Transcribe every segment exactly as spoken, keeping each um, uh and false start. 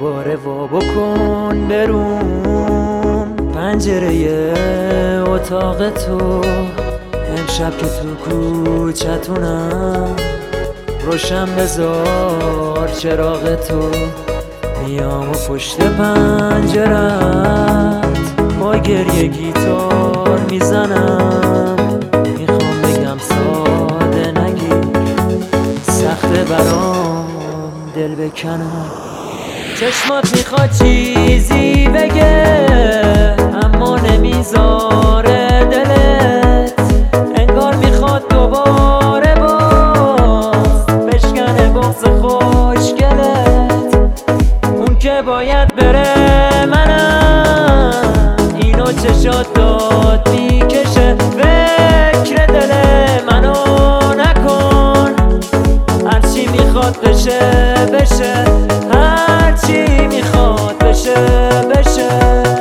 دوباره وا بکن بروم پنجره اتاق تو، امشب که تو کوچتونم روشن بذار چراغ تو. میام و پشت پنجرت با گریه گیتار میزنم، میخوام بگم ساده نگیر، سخته برام دل بکنم. چشمات میخواد چیزی بگه اما نمیذاره دلت، انگار میخواد دوباره باز بشکنه بغض خوشگلت. اون که باید بره منم، اینو چشات داد میکشه. فکر دل منو نکن، هرچی میخواد بشه بشه، هرچی میخواد بشه بشه.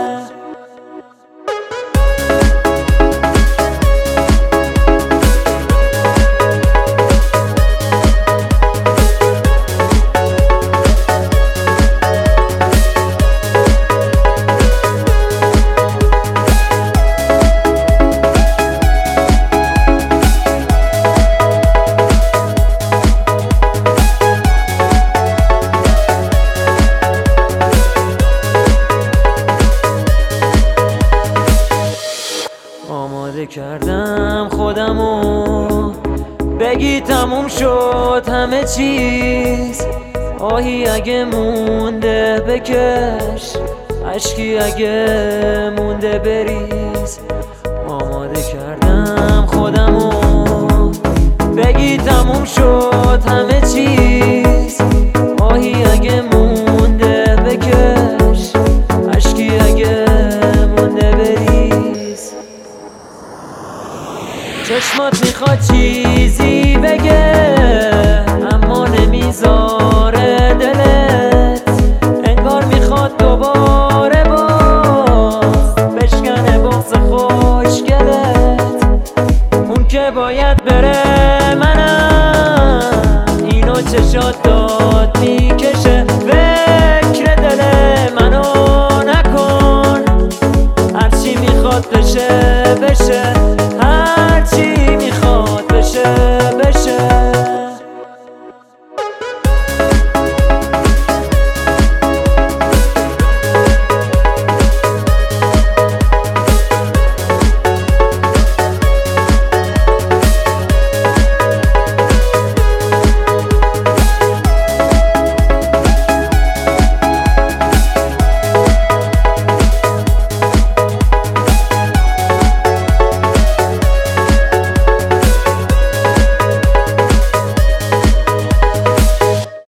آماده کردم خودمو بگی تموم شد همه چیز، آهی اگه مونده بکش، اشکی اگه مونده بریز. آماده کردم خودمو بگی تموم شد همه چیز، آهی اگه مونده بکش، اشکی اگه مونده بریز. چشمات میخواد چی